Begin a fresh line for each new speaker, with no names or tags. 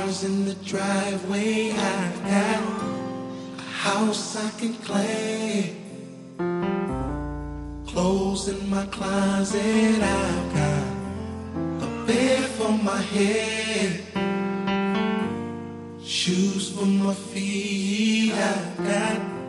Cars in the driveway, I've got a house I can claim. Clothes in my closet, I've got a bed for my head. Shoes for my feet, I've got